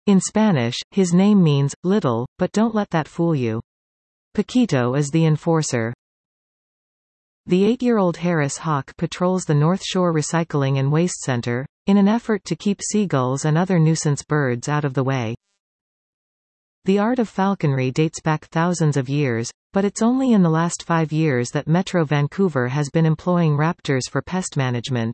In Spanish, his name means little, but don't let that fool you. Paquito is the enforcer. The 8-year-old Harris hawk patrols the North Shore Recycling and Waste Center, in an effort to keep seagulls and other nuisance birds out of the way. The art of falconry dates back thousands of years, but it's only in the last 5 years that Metro Vancouver has been employing raptors for pest management.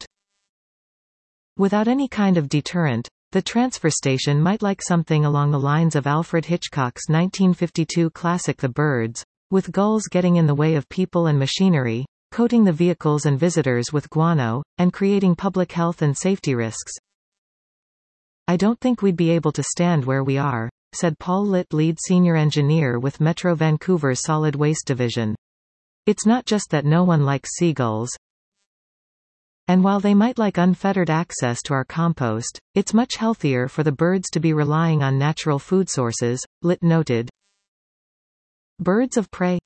Without any kind of deterrent, the transfer station might like something along the lines of Alfred Hitchcock's 1952 classic The Birds, with gulls getting in the way of people and machinery, coating the vehicles and visitors with guano, and creating public health and safety risks. "I don't think we'd be able to stand where we are," said Paul Litt, lead senior engineer with Metro Vancouver's Solid Waste Division. "It's not just that no one likes seagulls. And while they might like unfettered access to our compost, it's much healthier for the birds to be relying on natural food sources," Litt noted. Birds of prey.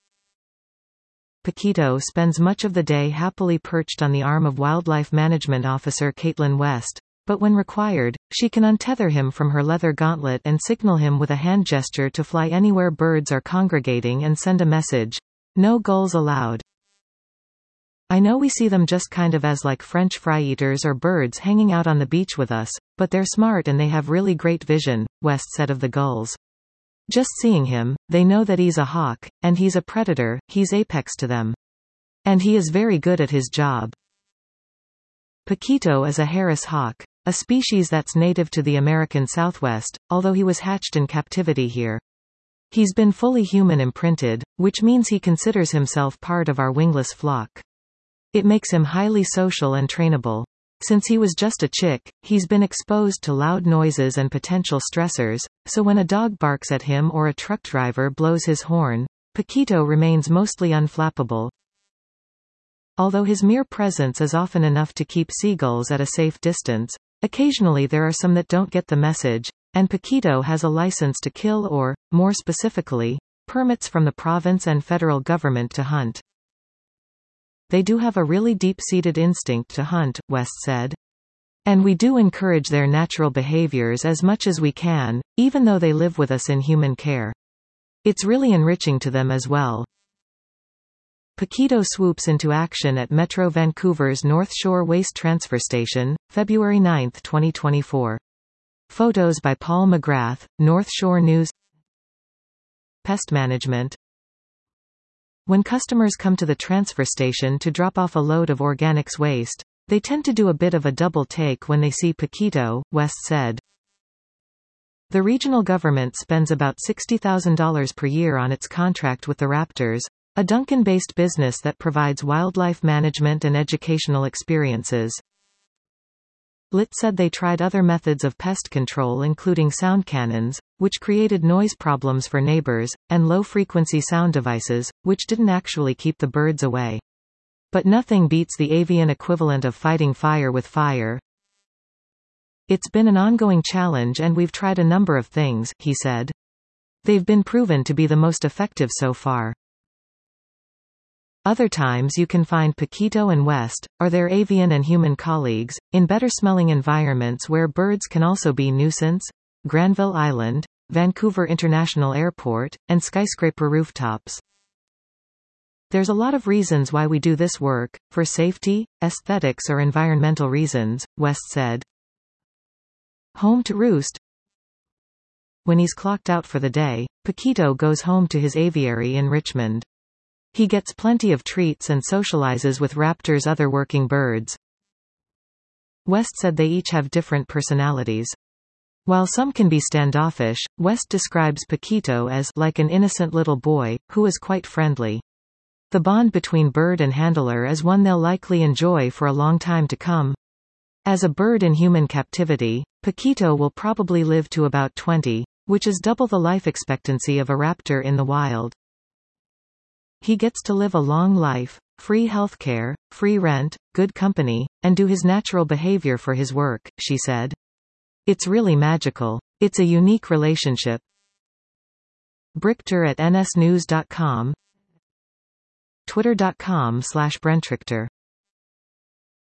Paquito spends much of the day happily perched on the arm of Wildlife Management Officer Caitlin West, but when required, she can untether him from her leather gauntlet and signal him with a hand gesture to fly anywhere birds are congregating and send a message: "No gulls allowed." "I know we see them just kind of as like French fry eaters or birds hanging out on the beach with us, but they're smart and they have really great vision," West said of the gulls. "Just seeing him, they know that he's a hawk, and he's a predator, he's apex to them. And he is very good at his job." Paquito is a Harris hawk, a species that's native to the American Southwest, although he was hatched in captivity here. He's been fully human imprinted, which means he considers himself part of our wingless flock. It makes him highly social and trainable. Since he was just a chick, he's been exposed to loud noises and potential stressors, so when a dog barks at him or a truck driver blows his horn, Paquito remains mostly unflappable. Although his mere presence is often enough to keep seagulls at a safe distance, occasionally there are some that don't get the message, and Paquito has a license to kill or, more specifically, permits from the province and federal government to hunt. "They do have a really deep-seated instinct to hunt," West said. "And we do encourage their natural behaviors as much as we can, even though they live with us in human care. It's really enriching to them as well." Paquito swoops into action at Metro Vancouver's North Shore Waste Transfer Station, February 9, 2024. Photos by Paul McGrath, North Shore News. Pest management. When customers come to the transfer station to drop off a load of organics waste, they tend to do a bit of a double take when they see Paquito, West said. The regional government spends about $60,000 per year on its contract with the Raptors, a Duncan-based business that provides wildlife management and educational experiences. Litt said they tried other methods of pest control including sound cannons, which created noise problems for neighbors, and low-frequency sound devices, which didn't actually keep the birds away. But nothing beats the avian equivalent of fighting fire with fire. "It's been an ongoing challenge and we've tried a number of things," he said. "They've been proven to be the most effective so far." Other times you can find Paquito and West, or their avian and human colleagues, in better-smelling environments where birds can also be nuisance: Granville Island, Vancouver International Airport, and skyscraper rooftops. "There's a lot of reasons why we do this work, for safety, aesthetics or environmental reasons," West said. Home to roost. When he's clocked out for the day, Paquito goes home to his aviary in Richmond. He gets plenty of treats and socializes with Raptor's other working birds. West said they each have different personalities. While some can be standoffish, West describes Paquito as like an innocent little boy, who is quite friendly. The bond between bird and handler is one they'll likely enjoy for a long time to come. As a bird in human captivity, Paquito will probably live to about 20, which is double the life expectancy of a raptor in the wild. He gets to live a long life, free healthcare, free rent, good company, and do his natural behavior for his work, she said. "It's really magical. It's a unique relationship." Brichter at nsnews.com, twitter.com/Brentrichter